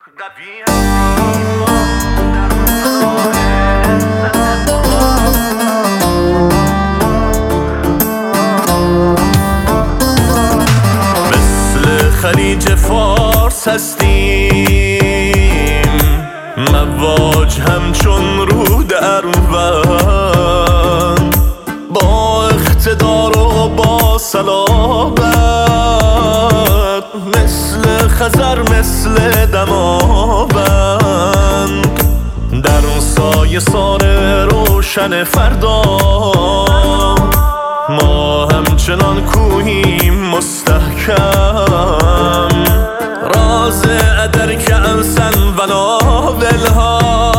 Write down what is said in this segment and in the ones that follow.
مثل خلیج فارس هستیم، مواج همچون رود اروند، با اقتدار و با صلابت، مثل خزر مثل دماوند، در سایه سار روشن فردا ما همچنان کوهیم مستحکم، راز ادرک انسن و ناولها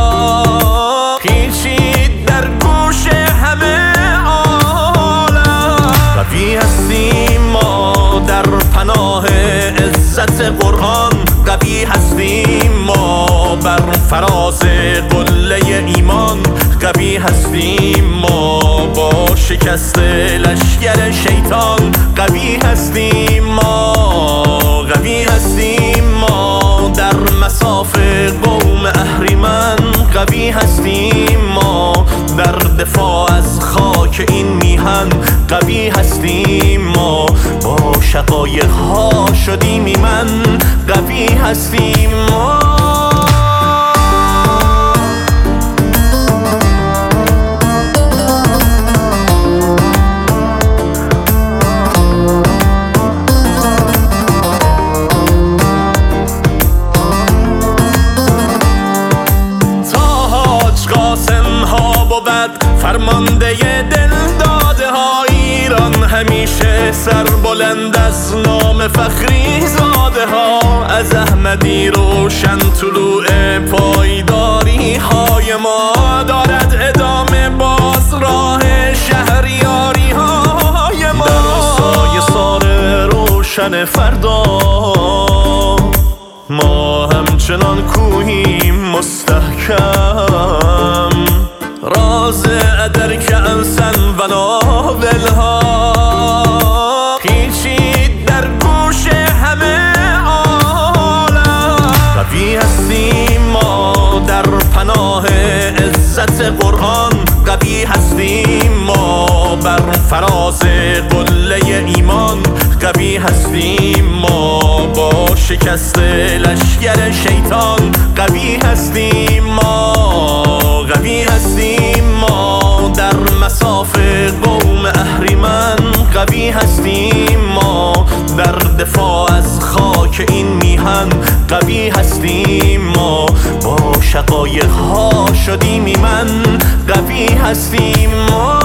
پیچید در گوش همه عالم. قوی هستیم ما در پناه عزت قرآن، قوی هستیم ما بر فراز قله ایمان، قوی هستیم ما با شکست لشکر شیطان، قوی هستیم ما، قوی هستیم ما در مصاف قوم اهریمن، قوی هستیم ما در دفاع از خاک این میهن، قوی هستیم ما با شقایق ها شدیم ایمن، قوی هستیم ما. فرمانده دل داده ها ایران، همیشه سر بلند از نام فخری زاده ها، از احمدی روشن طلوع پایداری های ما، دارد ادامه باز راه شهریاری های ما، در سایه سار روشن فردا ما همچنان کوهیم مستحکم، راز ادرک انسن و ناولها پیچید در گوش همه عالم. قوی هستیم ما در پناه عزت قرآن، قوی هستیم ما بر فراز قله ایمان، قوی هستیم ما با شکست لشکر شیطان، قوی هستیم ما، قوی هستیم ما در مصاف قوم اهریمن، قوی هستیم ما در دفاع از خاک این میهن، قوی هستیم ما با شقایق ها شدیم ایمن، قوی هستیم ما.